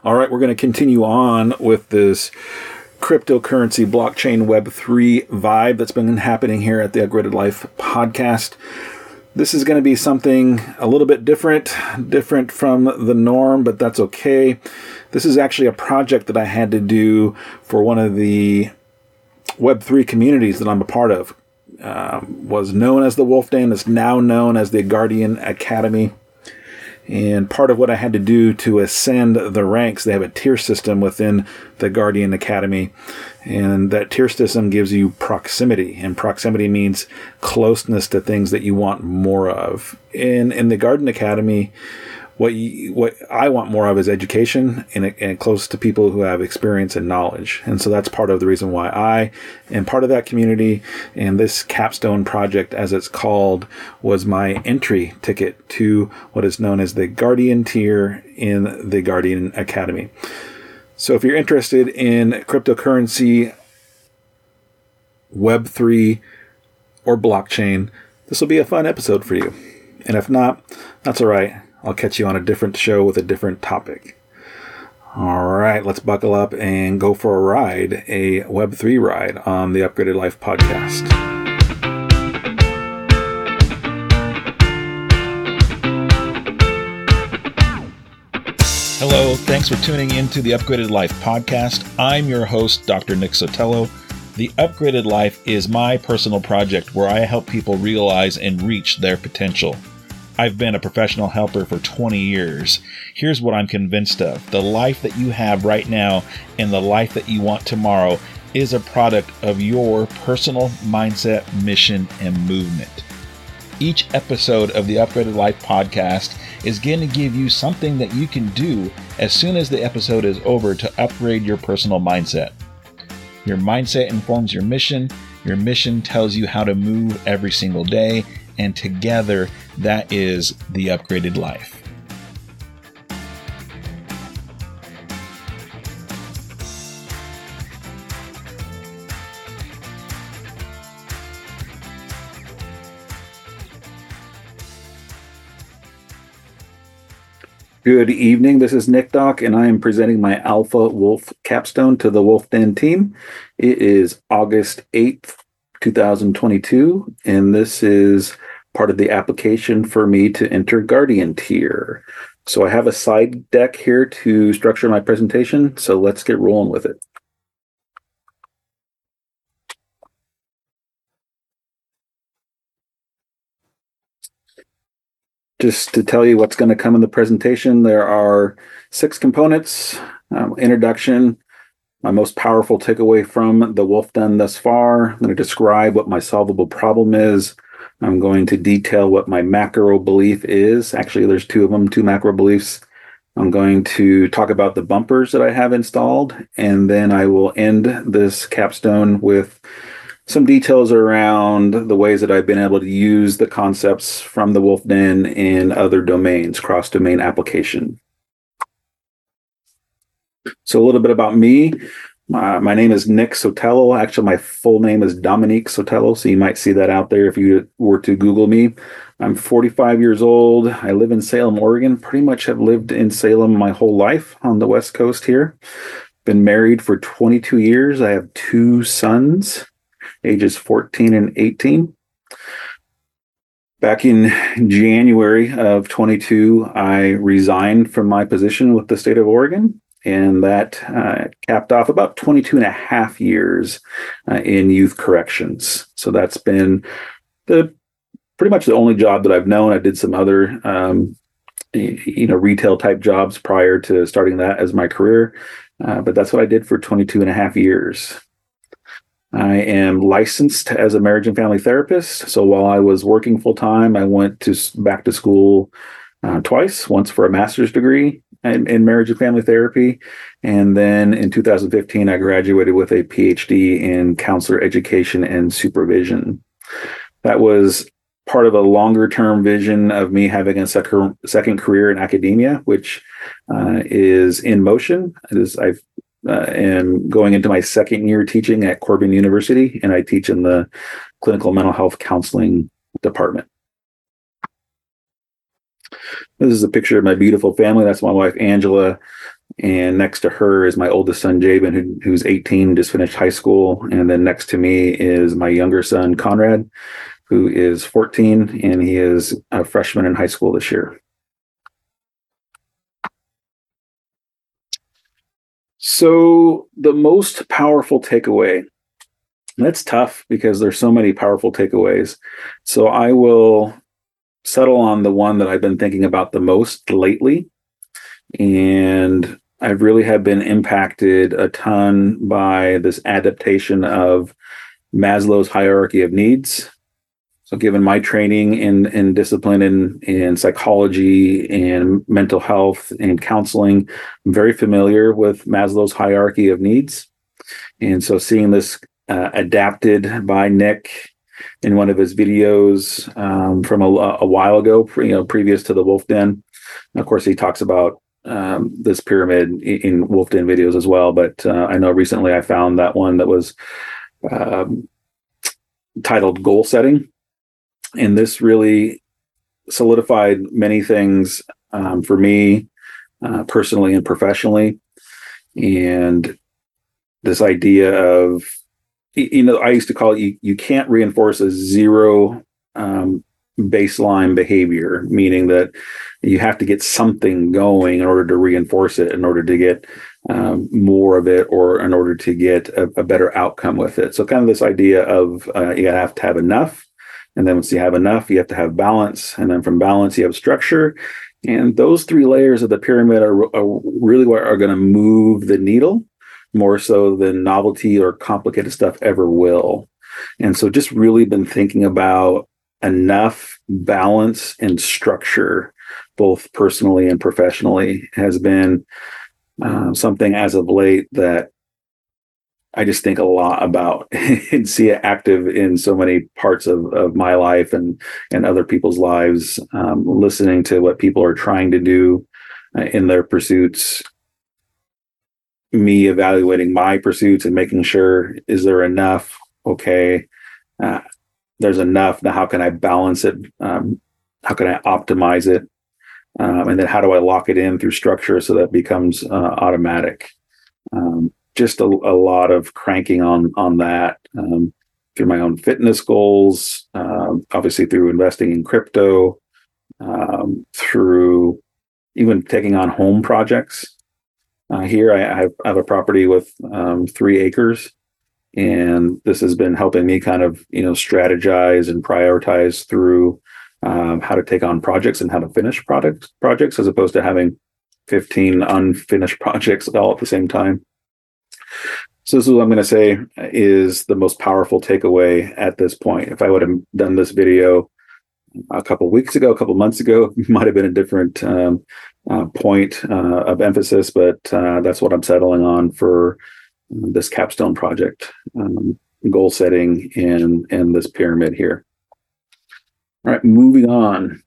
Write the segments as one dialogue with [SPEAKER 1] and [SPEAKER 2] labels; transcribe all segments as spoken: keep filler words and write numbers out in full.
[SPEAKER 1] All right, we're going to continue on with this cryptocurrency, blockchain, Web three vibe that's been happening here at the Upgraded Life podcast. This is going to be something a little bit different, different from the norm, but that's okay. This is actually a project that I had to do for one of the Web three communities that I'm a part of. Um, was known as the Wolf Den, is now known as the Guardian Academy. And part of what I had to do to ascend the ranks, they have a tier system within the Guardian Academy. And that tier system gives you proximity. And proximity means closeness to things that you want more of. In in the Guardian Academy, what you, what I want more of is education and, and close to people who have experience and knowledge. And so that's part of the reason why I am part of that community. And this capstone project, as it's called, was my entry ticket to what is known as the Guardian tier in the Guardian Academy. So if you're interested in cryptocurrency, Web three, or blockchain, this will be a fun episode for you. And if not, that's all right. I'll catch you on a different show with a different topic. All right, let's buckle up and go for a ride, a Web three ride on the Upgraded Life podcast. Hello, thanks for tuning in to the Upgraded Life podcast. I'm your host, Doctor Nick Sotelo. The Upgraded Life is my personal project where I help people realize and reach their potential. I've been a professional helper for twenty years. Here's what I'm convinced of. The life that you have right now and the life that you want tomorrow is a product of your personal mindset, mission, and movement. Each episode of the Upgraded Life podcast is going to give you something that you can do as soon as the episode is over to upgrade your personal mindset. Your mindset informs your mission. Your mission tells you how to move every single day. And together, that is the Upgraded Life. Good evening. This is Nick Doc, and I am presenting my Alpha Wolf capstone to the Wolf Den team. It is August eighth, twenty twenty-two, and this is part of the application for me to enter Guardian tier. So I have a side deck here to structure my presentation, so let's get rolling with it. Just to tell you what's going to come in the presentation, there are six components. Um, introduction, my most powerful takeaway from the Wolf Den thus far. I'm going to describe what my solvable problem is. I'm going to detail what my macro belief is. Actually, there's two of them, two macro beliefs. I'm going to talk about the bumpers that I have installed, and then I will end this capstone with some details around the ways that I've been able to use the concepts from the Wolf Den in other domains, cross-domain application. So a little bit about me. Uh, my name is Nick Sotelo. Actually, my full name is Dominique Sotelo, so you might see that out there if you were to Google me. I'm forty-five years old. I live in Salem, Oregon. Pretty much have lived in Salem my whole life on the West Coast here. Been married for twenty-two years. I have two sons, ages fourteen and eighteen. Back in January of twenty-two, I resigned from my position with the state of Oregon. And that uh, capped off about twenty-two and a half years uh, in youth corrections. So that's been the pretty much the only job that I've known. I did some other, um, you know, retail type jobs prior to starting that as my career. Uh, but that's what I did for twenty-two and a half years. I am licensed as a marriage and family therapist. So while I was working full time, I went to back to school uh, twice, once for a master's degree In, in marriage and family therapy. And then in two thousand fifteen, I graduated with a P H D in counselor education and supervision. That was part of a longer term vision of me having a second, second career in academia, which uh, is in motion. As I've uh, am going into my second year teaching at Corbin University, and I teach in the clinical mental health counseling department. This is a picture of my beautiful family. That's my wife, Angela. And next to her is my oldest son, Jabin, who, who's eighteen, just finished high school. And then next to me is my younger son, Conrad, who is fourteen, and he is a freshman in high school this year. So the most powerful takeaway, that's tough because there's so many powerful takeaways. So I will settle on the one that I've been thinking about the most lately. And I really have been impacted a ton by this adaptation of Maslow's hierarchy of needs. So given my training in, in discipline in, in psychology and mental health and counseling, I'm very familiar with Maslow's hierarchy of needs. And so seeing this uh, adapted by Nick in one of his videos um, from a, a while ago, you know, previous to the Wolf Den. And of course, he talks about um, this pyramid in, in Wolf Den videos as well. But uh, I know recently I found that one that was um, titled Goal Setting. And this really solidified many things um, for me uh, personally and professionally. And this idea of, you know, I used to call it, you, you can't reinforce a zero um, baseline behavior, meaning that you have to get something going in order to reinforce it, in order to get um, more of it, or in order to get a, a better outcome with it. So kind of this idea of uh, you have to have enough. And then once you have enough, you have to have balance. And then from balance, you have structure. And those three layers of the pyramid are, are really what are going to move the needle more so than novelty or complicated stuff ever will. And so just really been thinking about enough balance and structure, both personally and professionally, has been uh, something as of late that I just think a lot about and see it active in so many parts of, of my life and, and other people's lives, um, listening to what people are trying to do uh, in their pursuits, me evaluating my pursuits and making sure, is there enough? Okay, uh, there's enough. Now, how can I balance it? Um, how can I optimize it? Um, and then how do I lock it in through structure so that it becomes uh, automatic? Um, just a, a lot of cranking on on that um, through my own fitness goals, um, obviously through investing in crypto, um, through even taking on home projects. Uh, here, I, I, have, I have a property with um, three acres, and this has been helping me kind of, you know, strategize and prioritize through um, how to take on projects and how to finish product projects, as opposed to having fifteen unfinished projects all at the same time. So this is what I'm going to say is the most powerful takeaway at this point. If I would have done this video a couple of weeks ago, a couple of months ago, it might have been a different um, uh, point uh, of emphasis, but uh, that's what I'm settling on for this capstone project, um, goal setting, and, and this pyramid here. All right, moving on.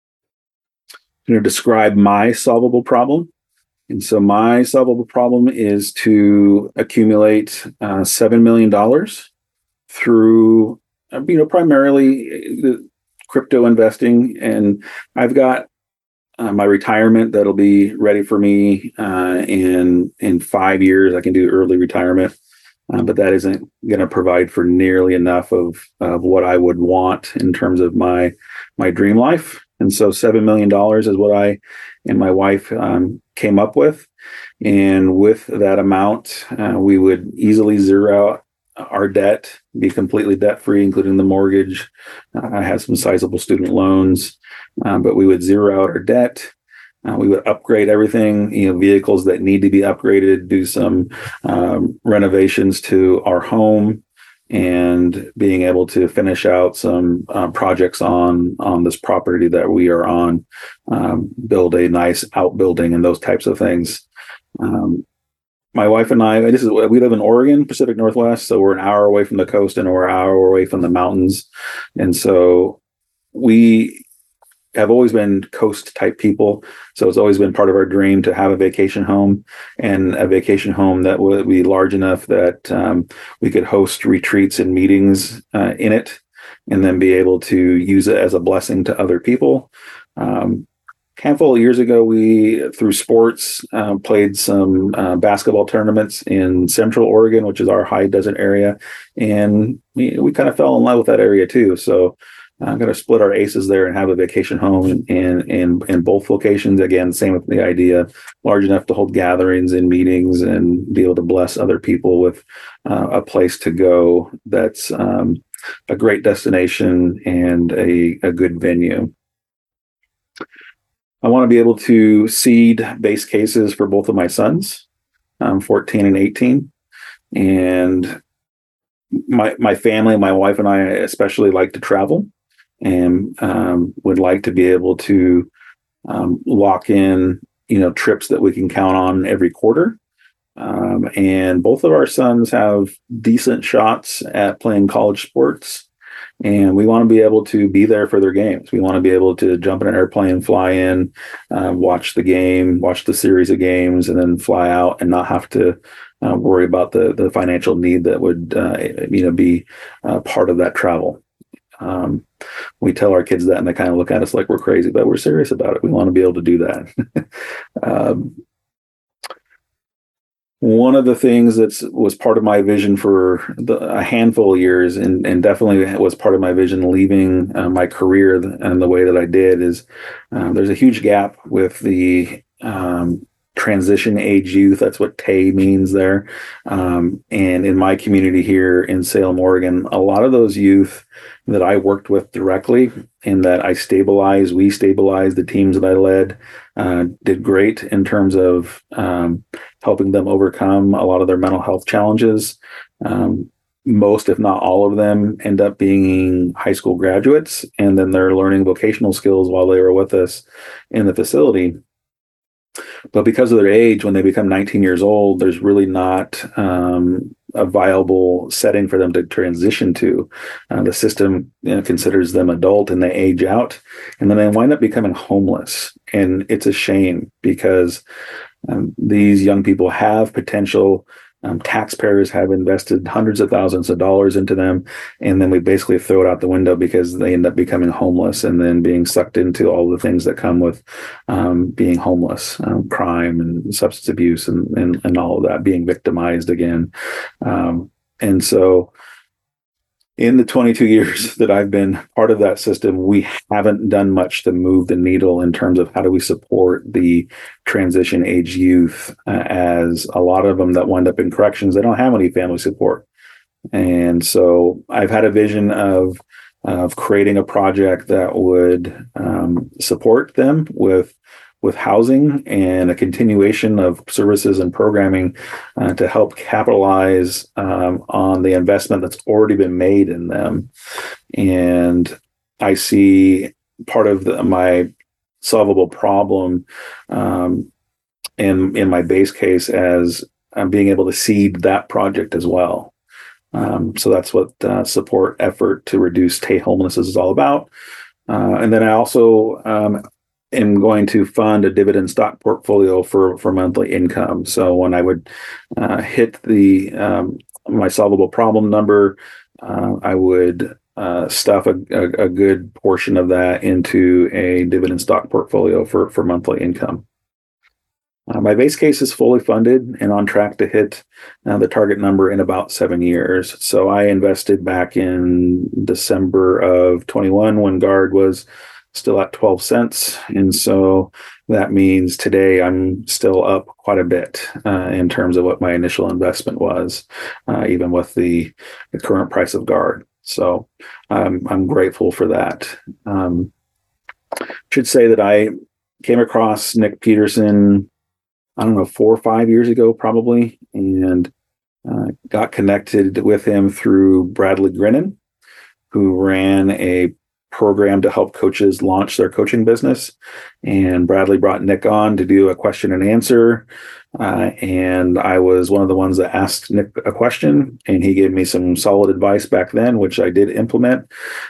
[SPEAKER 1] I'm going to describe my solvable problem. And so my solvable problem is to accumulate uh, seven million dollars through, you know, primarily the crypto investing. And I've got uh, my retirement that'll be ready for me uh, in, in five years. I can do early retirement, uh, but that isn't going to provide for nearly enough of, of what I would want in terms of my, my dream life. And so seven million dollars is what I and my wife um, came up with. And with that amount, uh, we would easily zero out our debt, be completely debt-free, including the mortgage. Uh, I have some sizable student loans, uh, but we would zero out our debt. Uh, we would upgrade everything, you know, vehicles that need to be upgraded, do some um, renovations to our home, and being able to finish out some uh, projects on on this property that we are on, um, build a nice outbuilding and those types of things. Um, my wife and I, this is we live in Oregon, Pacific Northwest, so we're an hour away from the coast and we're an hour away from the mountains, and so we have always been coast type people. So it's always been part of our dream to have a vacation home, and a vacation home that would be large enough that um, we could host retreats and meetings uh, in it, and then be able to use it as a blessing to other people. Um, handful of years ago, we, through sports, uh, played some uh, basketball tournaments in Central Oregon, which is our high desert area. And we, we kind of fell in love with that area too. So I'm going to split our aces there and have a vacation home in, in, in, in both locations. Again, same with the idea, large enough to hold gatherings and meetings and be able to bless other people with uh, a place to go that's um, a great destination and a, a good venue. I want to be able to seed base cases for both of my sons, um, fourteen and eighteen. And my my family, my wife and I especially like to travel and um, would like to be able to um, lock in, you know, trips that we can count on every quarter. Um, and both of our sons have decent shots at playing college sports. And we want to be able to be there for their games. We want to be able to jump in an airplane, fly in, uh, watch the game, watch the series of games, and then fly out and not have to uh, worry about the the financial need that would uh, you know be uh, part of that travel. Um, we tell our kids that, and they kind of look at us like we're crazy, but we're serious about it. We want to be able to do that. um, One of the things that was part of my vision for the, a handful of years, and, and definitely was part of my vision leaving uh, my career and the way that I did, is uh, there's a huge gap with the um, transition age youth. That's what T A Y means there. Um, and in my community here in Salem, Oregon, a lot of those youth that I worked with directly and that I stabilized, we stabilized the teams that I led, uh, did great in terms of um, helping them overcome a lot of their mental health challenges. Um, most, if not all of them, end up being high school graduates, and then they're learning vocational skills while they were with us in the facility. But because of their age, when they become nineteen years old, there's really not um, a viable setting for them to transition to. Uh, the system, you know, considers them adult and they age out, and then they wind up becoming homeless. And it's a shame because um, these young people have potential. Um, taxpayers have invested hundreds of thousands of dollars into them, and then we basically throw it out the window because they end up becoming homeless and then being sucked into all the things that come with um, being homeless, um, crime and substance abuse and, and, and all of that, being victimized again. Um, and so in the twenty-two years that I've been part of that system, we haven't done much to move the needle in terms of how do we support the transition age youth, uh, as a lot of them that wind up in corrections, they don't have any family support. And so I've had a vision of of creating a project that would um, support them with with housing and a continuation of services and programming uh, to help capitalize um, on the investment that's already been made in them. And I see part of the, my solvable problem um, in, in my base case as um, being able to seed that project as well. Um, so that's what uh, support effort to reduce T A Y homelessness is all about. Uh, and then I also um, am going to fund a dividend stock portfolio for, for monthly income. So when I would uh, hit the um, my solvable problem number, uh, I would uh, stuff a, a, a good portion of that into a dividend stock portfolio for, for monthly income. Uh, my base case is fully funded and on track to hit uh, the target number in about seven years. So I invested back in December of twenty-one when GUARD was still at twelve cents. And so that means today I'm still up quite a bit uh, in terms of what my initial investment was, uh, even with the, the current price of GUARD. So um, I'm grateful for that. Um, should say that I came across Nick Peterson, I don't know, four or five years ago, probably, and uh, got connected with him through Bradley Grinnan, who ran a program to help coaches launch their coaching business. And Bradley brought Nick on to do a question and answer. Uh, and I was one of the ones that asked Nick a question, and he gave me some solid advice back then, which I did implement.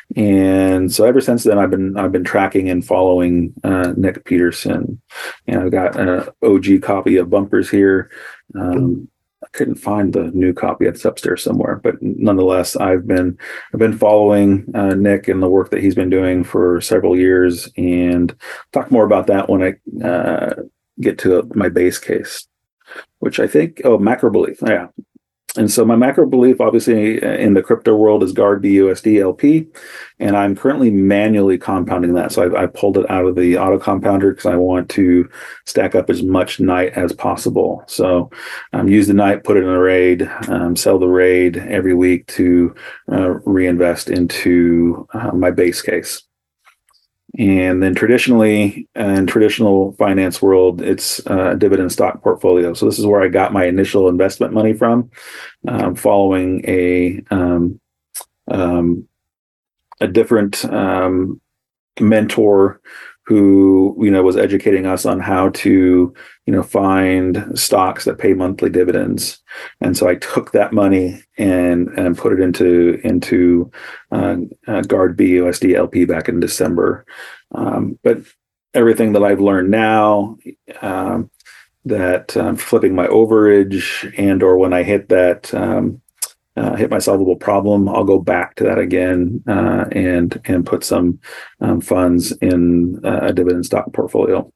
[SPEAKER 1] And so ever since then, I've been I've been tracking and following uh, Nick Peterson. And I've got an O G copy of Bumpers here. Um, couldn't find the new copy. It's upstairs somewhere, but nonetheless, I've been I've been following uh, Nick and the work that he's been doing for several years, and talk more about that when I uh, get to my base case, which I think oh macro belief, yeah. And so my macro belief, obviously, in the crypto world is Guard B U S D L P, and I'm currently manually compounding that. So I, I pulled it out of the auto compounder because I want to stack up as much N I T as possible. So um, use the N I T, put it in a RAID, um, sell the RAID every week to uh, reinvest into uh, my base case. And then traditionally, in traditional finance world, it's a dividend stock portfolio. So this is where I got my initial investment money from, um, following a um, um, a different um, mentor who, you know, was educating us on how to, you know, find stocks that pay monthly dividends. And so I took that money and and put it into into uh, uh, Guard B U S D L P back in December. Um, but everything that I've learned now, um, that um, flipping my overage and or when I hit that um, uh, hit my solvable problem, I'll go back to that again uh, and and put some um, funds in uh, a dividend stock portfolio.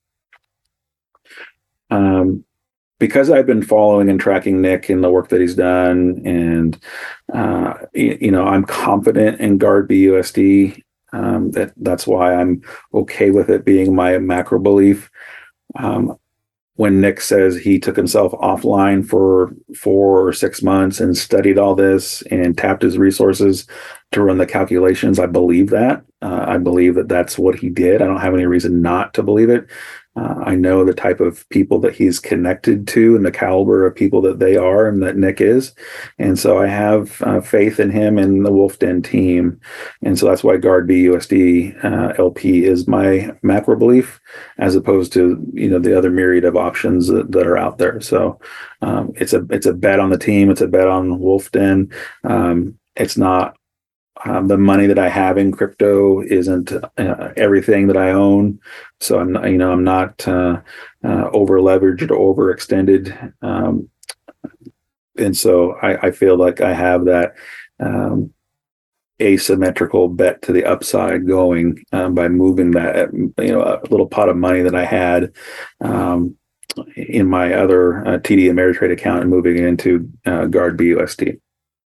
[SPEAKER 1] Um, because I've been following and tracking Nick and the work that he's done, and uh, you, you know, I'm confident in Guard B U S D. Um, that that's why I'm okay with it being my macro belief. Um, when Nick says he took himself offline for four or six months and studied all this and tapped his resources to run the calculations, I believe that. Uh, I believe that that's what he did. I don't have any reason not to believe it. Uh, I know the type of people that he's connected to and the caliber of people that they are and that Nick is. And so I have uh, faith in him and the Wolf Den team. And so that's why Guard B U S D uh, L P is my macro belief, as opposed to, you know, the other myriad of options that, that are out there. So um, it's a it's a bet on the team. It's a bet on Wolf Den. Um, it's not Um, the money that I have in crypto isn't uh, everything that I own, so I'm not, you know, I'm not uh, uh, over leveraged or overextended, um, and so I, I feel like I have that um, asymmetrical bet to the upside going um, by moving that, you know, a little pot of money that I had um, in my other uh, T D Ameritrade account and moving it into uh, Guard B U S D.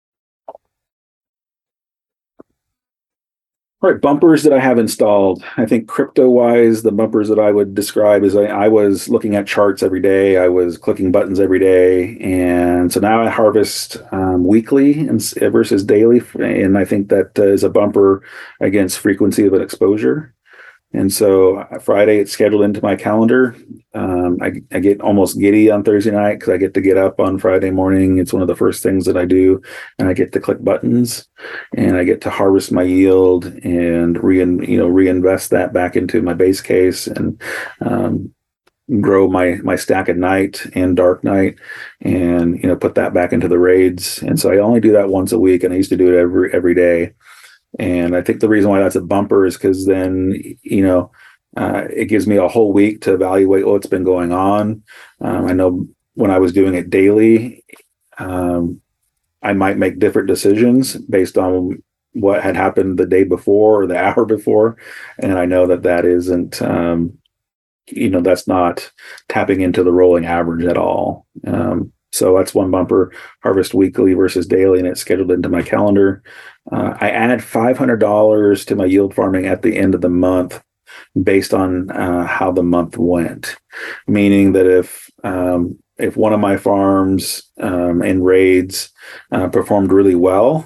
[SPEAKER 1] All right, bumpers that I have installed. I think crypto-wise, the bumpers that I would describe is I, I was looking at charts every day. I was clicking buttons every day. And so now I harvest um, weekly and, versus daily. And I think that uh, is a bumper against frequency of an exposure. And so Friday, it's scheduled into my calendar. Um, I, I get almost giddy on Thursday night because I get to get up on Friday morning. It's one of the first things that I do, and I get to click buttons, and I get to harvest my yield and re you know reinvest that back into my base case and um, grow my my stack at night and dark night, and you know put that back into the raids. And so I only do that once a week, and I used to do it every every day. And I think the reason why that's a bumper is because then, you know, uh, it gives me a whole week to evaluate what's been going on. Um, I know when I was doing it daily, um, I might make different decisions based on what had happened the day before or the hour before. And I know that that isn't, um, you know, that's not tapping into the rolling average at all. Um, So that's one bumper, harvest weekly versus daily, and it's scheduled into my calendar. Uh, I add five hundred dollars to my yield farming at the end of the month based on uh, how the month went, meaning that if um, if one of my farms um, in raids uh, performed really well,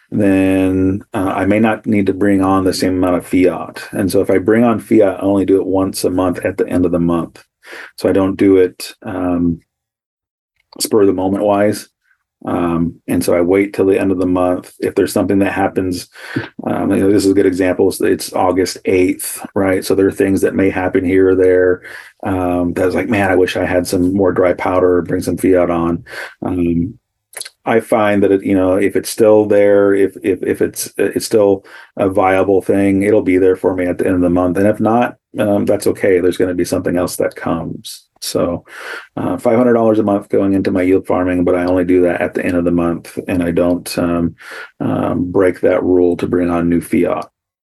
[SPEAKER 1] then uh, I may not need to bring on the same amount of fiat. And so if I bring on fiat, I only do it once a month at the end of the month. So I don't do it um, spur of the moment wise. Um, and so I wait till the end of the month. If there's something that happens, um, you know, this is a good example. It's August eighth, right? So there are things that may happen here or there. Um, that was like, man, I wish I had some more dry powder, bring some fiat on. Um, I find that it, you know, if it's still there, if if if it's it's still a viable thing, it'll be there for me at the end of the month. And if not, um, that's okay. There's going to be something else that comes. So uh, five hundred dollars a month going into my yield farming, but I only do that at the end of the month, and I don't um, um, break that rule to bring on new fiat.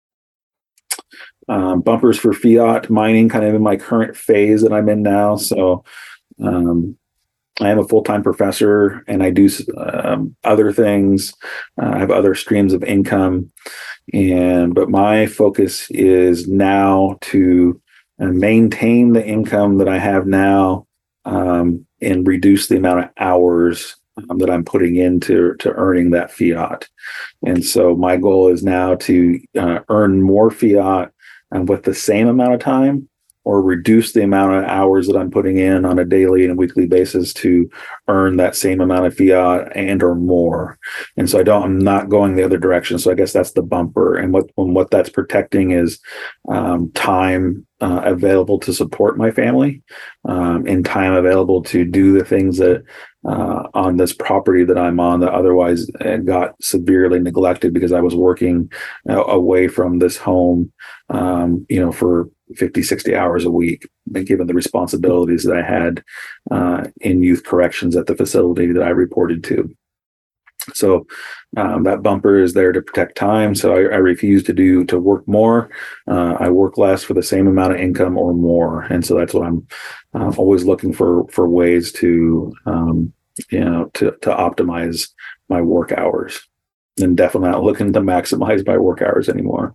[SPEAKER 1] Um, bumpers for fiat mining, kind of in my current phase that I'm in now. So um, I am a full-time professor, and I do um, other things. Uh, I have other streams of income, and but my focus is now to uh, maintain the income that I have now, um, and reduce the amount of hours um, that I'm putting into to earning that fiat. And so my goal is now to uh, earn more fiat and with the same amount of time, or reduce the amount of hours that I'm putting in on a daily and weekly basis to earn that same amount of fiat and or more. And so I don't, I'm not going the other direction. So I guess that's the bumper. And what, and what that's protecting is um, time uh, available to support my family, um, and time available to do the things that uh, on this property that I'm on that otherwise got severely neglected because I was working uh, away from this home, um, you know, for fifty, sixty hours a week, and given the responsibilities that I had uh, in youth corrections at the facility that I reported to. So um, that bumper is there to protect time. So I, I refuse to do to work more. Uh, I work less for the same amount of income or more. And so that's what I'm uh, always looking for for ways to um, you know to to optimize my work hours, and definitely not looking to maximize my work hours anymore.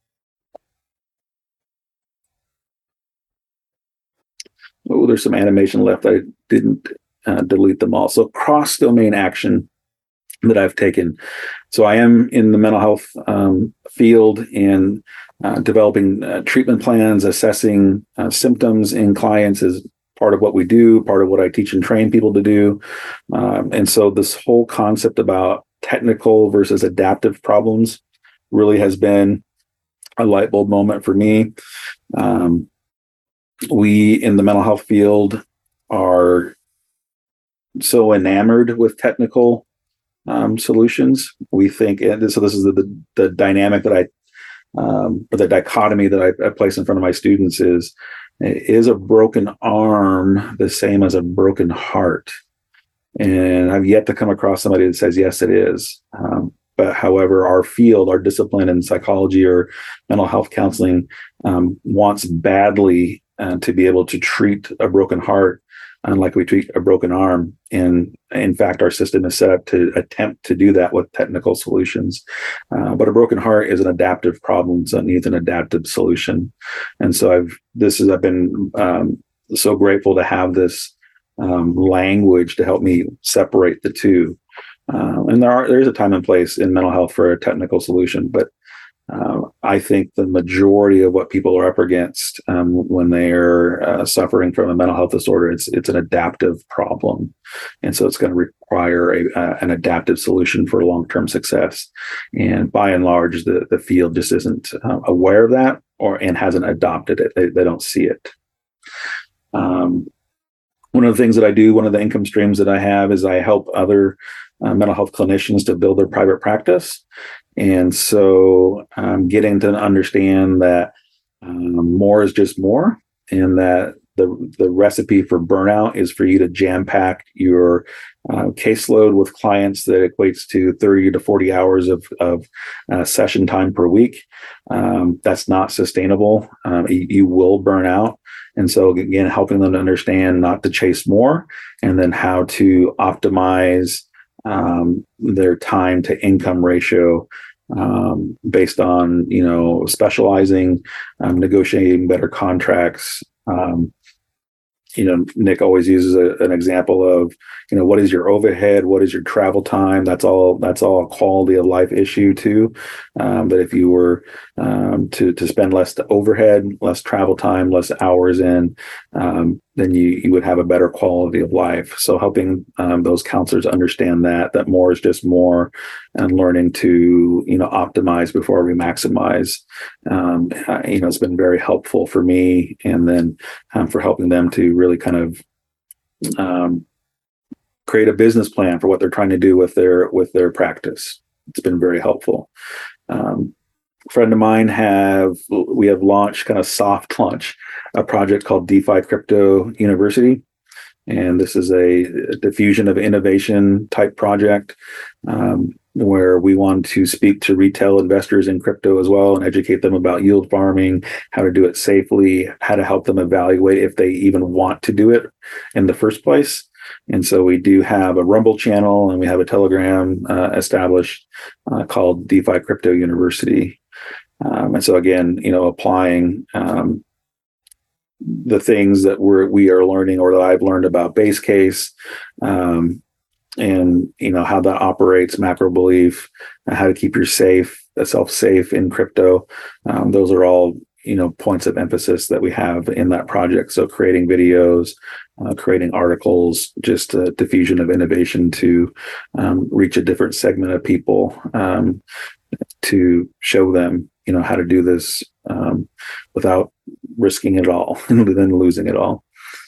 [SPEAKER 1] Oh, there's some animation left. I didn't uh, delete them all. So cross domain action that I've taken. So I am in the mental health um, field and uh, developing uh, treatment plans, assessing uh, symptoms in clients is part of what we do, part of what I teach and train people to do. Um, and so this whole concept about technical versus adaptive problems really has been a light bulb moment for me. Um, we in the mental health field are so enamored with technical um, solutions. We think, and so this is the, the, the dynamic that I, um, or the dichotomy that I, I place in front of my students is, is a broken arm the same as a broken heart? And I've yet to come across somebody that says, yes, it is. Um, but however, our field, our discipline in psychology or mental health counseling um, wants badly uh, to be able to treat a broken heart unlike we treat a broken arm. And in fact, our system is set up to attempt to do that with technical solutions. Uh, but a broken heart is an adaptive problem, so it needs an adaptive solution. And so I've, this is, I've been um, so grateful to have this um, language to help me separate the two. Uh, and there are, there is a time and place in mental health for a technical solution, but Uh, I think the majority of what people are up against um, when they're uh, suffering from a mental health disorder, it's it's an adaptive problem, and so it's going to require a, uh, an adaptive solution for long-term success. And by and large, the the field just isn't uh, aware of that, or and hasn't adopted it. They, they don't see it. Um, one of the things that I do, one of the income streams that I have, is I help other uh, mental health clinicians to build their private practice. And so um, getting to understand that um, more is just more, and that the the recipe for burnout is for you to jam pack your uh, caseload with clients that equates to thirty to forty hours of, of uh, session time per week. Um, that's not sustainable. Um, you, you will burn out. And so again, helping them to understand not to chase more, and then how to optimize um, their time to income ratio um, based on, you know, specializing, um, negotiating better contracts. Um, you know, Nick always uses a, an example of, you know, what is your overhead? What is your travel time? That's all, that's all a quality of life issue too. Um, but if you were um, to, to spend less overhead, less travel time, less hours in, um, then you, you would have a better quality of life. So helping um, those counselors understand that, that more is just more, and learning to, you know, optimize before we maximize, um, you know, it's been very helpful for me. And then um, for helping them to really kind of um, create a business plan for what they're trying to do with their with their practice. It's been very helpful. Um, friend of mine have we have launched kind of soft launch a project called DeFi Crypto University. And this is a, a diffusion of innovation type project um, where we want to speak to retail investors in crypto as well and educate them about yield farming, how to do it safely, how to help them evaluate if they even want to do it in the first place. And so we do have a Rumble channel and we have a Telegram uh, established uh, called DeFi Crypto University. Um, and so again, you know, applying um, the things that we're we are learning or that I've learned about base case, um, and you know how that operates, macro belief, and how to keep your safe, self safe in crypto. Um, those are all you know points of emphasis that we have in that project. So creating videos, uh, creating articles, just a diffusion of innovation to um, reach a different segment of people, um, to show them you know how to do this um, without risking it all and then losing it all.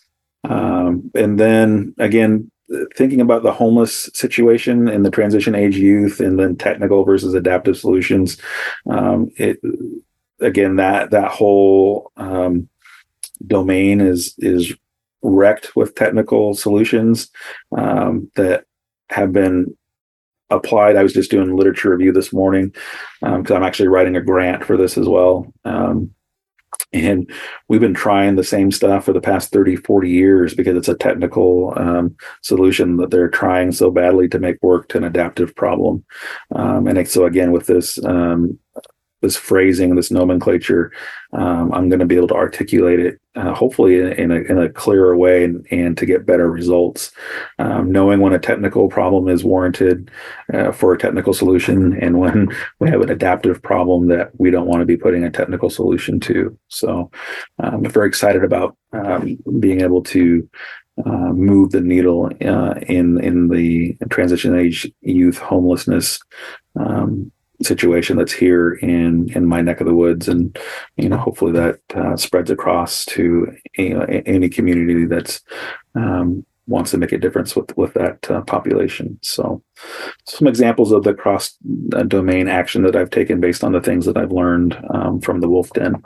[SPEAKER 1] Um, and then again, thinking about the homeless situation and the transition age youth and then technical versus adaptive solutions. Um, it, again, that, that whole um, domain is, is wrecked with technical solutions um, that have been applied. I was just doing literature review this morning because um, I'm actually writing a grant for this as well. Um, And we've been trying the same stuff for the past thirty, forty years because it's a technical um, solution that they're trying so badly to make work to an adaptive problem. Um, and so again, with this um, this phrasing, this nomenclature, um, I'm going to be able to articulate it, uh, hopefully in, in, a, in a clearer way and, and to get better results. Um, knowing when a technical problem is warranted uh, for a technical solution and when we have an adaptive problem that we don't want to be putting a technical solution to. So um, I'm very excited about um, being able to uh, move the needle uh, in, in the transition age youth homelessness um, situation that's here in in my neck of the woods, and you know hopefully that uh, spreads across to you know, any community that's um, wants to make a difference with with that uh, population. So some examples of the cross uh, domain action that I've taken based on the things that I've learned um, from the Wolf Den.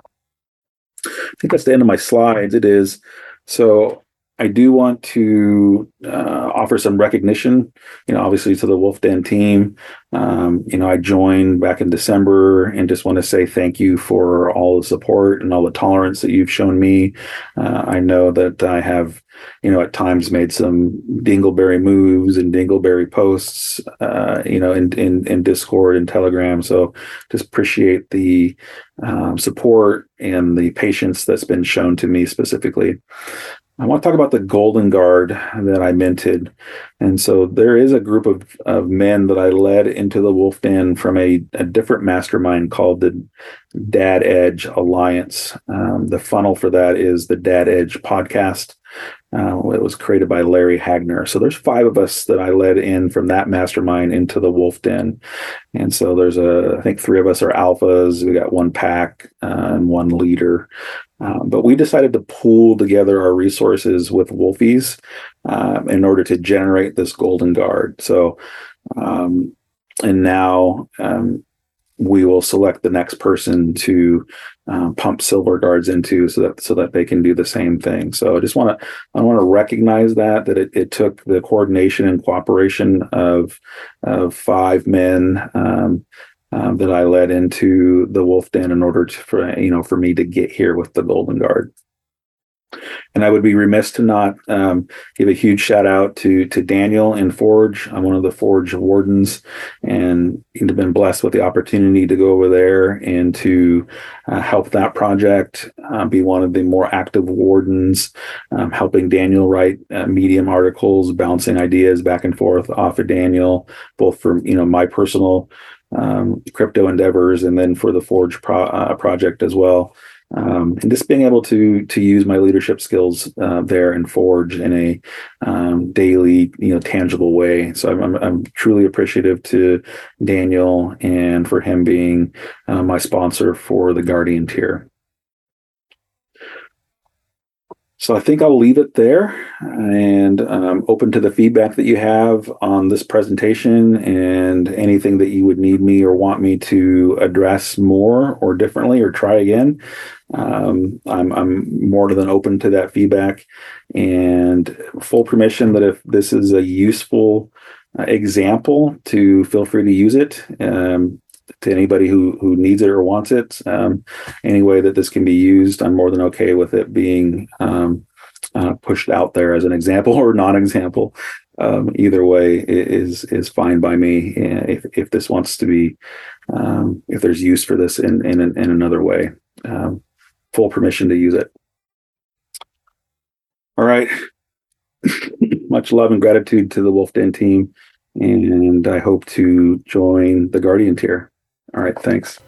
[SPEAKER 1] I think that's the end of my slides. It is. So I do want to uh, offer some recognition, you know, obviously to the Wolf Den team. Um, you know, I joined back in December and just want to say thank you for all the support and all the tolerance that you've shown me. Uh, I know that I have, you know, at times made some dingleberry moves and dingleberry posts, uh, you know, in, in, in Discord and Telegram. So just appreciate the um, support and the patience that's been shown to me specifically. I want to talk about the Golden Guard that I minted. And so there is a group of, of men that I led into the Wolf Den from a, a different mastermind called the Dad Edge Alliance. Um, the funnel for that is the Dad Edge podcast. Uh, it was created by Larry Hagner. So there's five of us that I led in from that mastermind into the Wolf Den. And so there's a, I think three of us are alphas. We got one pack uh, and one leader. Uh, but we decided to pool together our resources with Wolfies um, in order to generate this Golden Guard. So, um, and now um, we will select the next person to um, pump Silver Guards into, so that so that they can do the same thing. So I just want to I want to recognize that that it, it took the coordination and cooperation of of five men. Um, Um, that I led into the Wolf Den in order to, for, you know, for me to get here with the Golden Guard. And I would be remiss to not um, give a huge shout out to to Daniel in Forge. I'm one of the Forge wardens, and I've been blessed with the opportunity to go over there and to uh, help that project, uh, be one of the more active wardens, um, helping Daniel write uh, Medium articles, bouncing ideas back and forth off of Daniel, both for you know my personal um, crypto endeavors and then for the Forge pro, uh, project as well. Um, and just being able to to use my leadership skills uh, there in Forge in a um, daily, you know, tangible way. So I'm, I'm, I'm truly appreciative to Daniel and for him being uh, my sponsor for the Guardian tier. So I think I'll leave it there, and um, open to the feedback that you have on this presentation and anything that you would need me or want me to address more or differently or try again. Um, I'm, I'm more than open to that feedback, and full permission that if this is a useful uh, example, to feel free to use it. Um, to anybody who who needs it or wants it, um, any way that this can be used, I'm more than okay with it being um, uh, pushed out there as an example or non-example. Um, either way is is fine by me. If if this wants to be, um, if there's use for this in in, in another way, um, full permission to use it. All right. Much love and gratitude to the Wolf Den team, and I hope to join the Guardian tier. All right, thanks.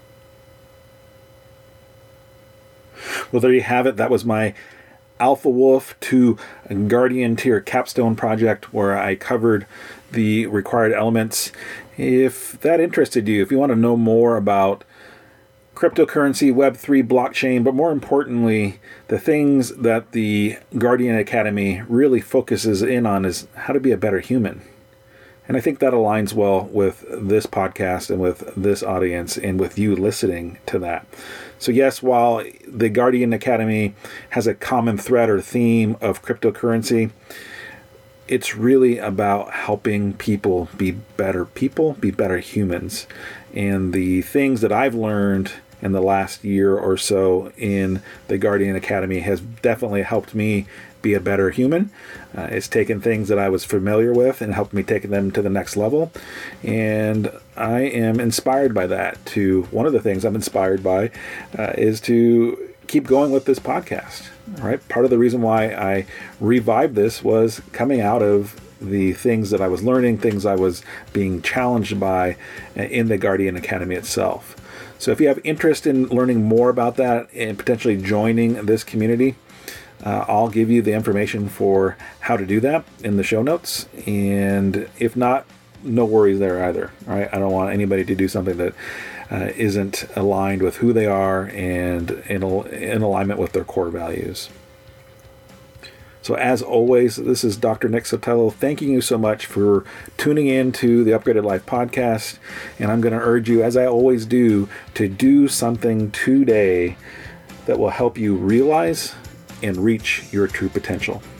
[SPEAKER 1] Well, there you have it. That was my Alpha Wolf to Guardian tier capstone project, where I covered the required elements. If that interested you, if you want to know more about cryptocurrency, Web three, blockchain, but more importantly, the things that the Guardian Academy really focuses in on is how to be a better human. And I think that aligns well with this podcast and with this audience and with you listening to that. So yes, while the Guardian Academy has a common thread or theme of cryptocurrency, it's really about helping people be better people, be better humans. And the things that I've learned in the last year or so in the Guardian Academy has definitely helped me be a better human. Uh, it's taken things that I was familiar with and helped me take them to the next level. And I am inspired by that. To one of the things I'm inspired by uh, is to keep going with this podcast. All right. Part of the reason why I revived this was coming out of the things that I was learning, things I was being challenged by in the Guardian Academy itself. So if you have interest in learning more about that and potentially joining this community, Uh, I'll give you the information for how to do that in the show notes. And if not, no worries there either. Right? I don't want anybody to do something that uh, isn't aligned with who they are and in, in alignment with their core values. So as always, this is Doctor Nick Sotelo thanking you so much for tuning in to the Upgraded Life podcast. And I'm going to urge you, as I always do, to do something today that will help you realize and reach your true potential.